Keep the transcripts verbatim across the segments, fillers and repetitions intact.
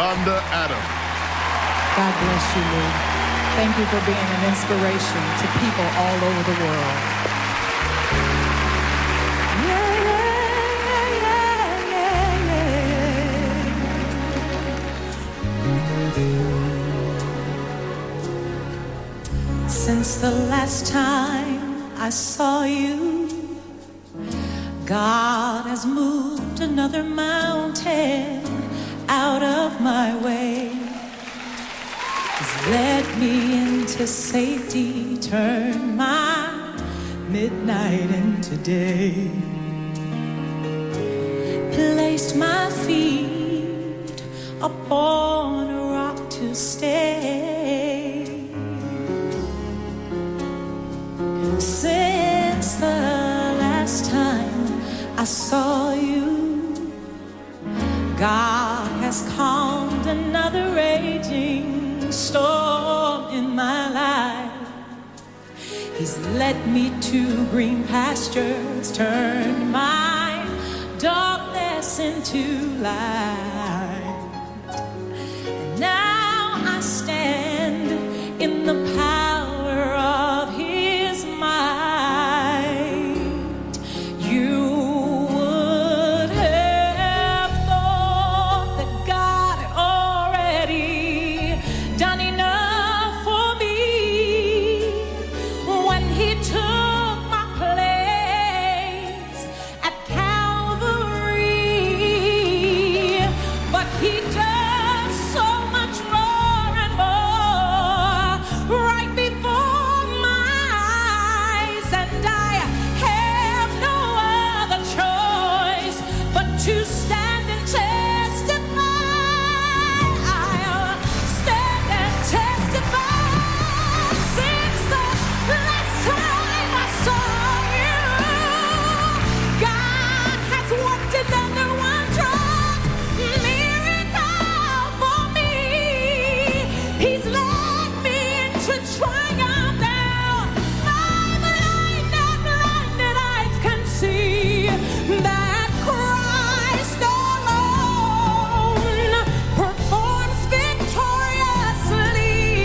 Londa Adams. God bless you, Lou. Thank you for being an inspiration to people all over the world. Yeah, yeah, yeah, yeah, yeah. Since the last time I saw you, God has moved another mountain out of my way. He's led me into safety, turned my midnight into day, placed my feet upon a rock to stay. Since the last time I saw you, God has calmed another raging storm in my life. He's led me to green pastures, turned my darkness into light. And now I stand in the power of His might. You would have thought that God had already done enough for me when He took my place at Calvary. But He does so much more and more right before my eyes, and I have no other choice but to stand and testify. I'll stand and testify. Since the last time I saw you, God has worked another wondrous miracle for me. He's led me into triumph now. My blinded, blinded eyes can see that Christ alone performs victoriously.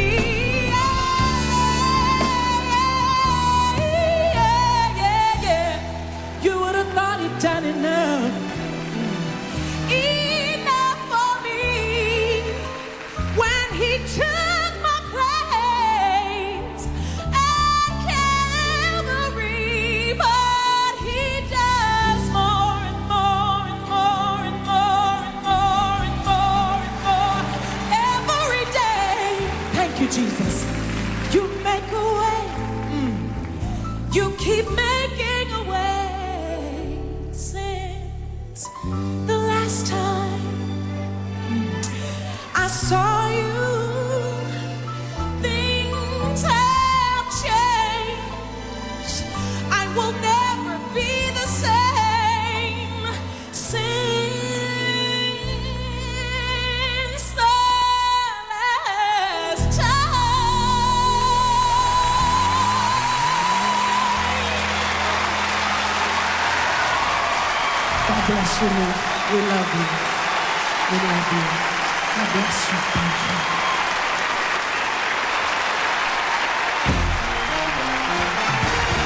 Yeah, yeah, yeah. You would have thought He'd done enough, enough for me when He took my place at Calvary. But He does more and more and more and more and more and more and more every day. Thank you, Jesus. You make a way. Mm. You keep making a way. Since the last time I saw you, things have changed. I will never be the same since the last time. God bless you, Lou. We love you. We love you. God bless you. Thank you.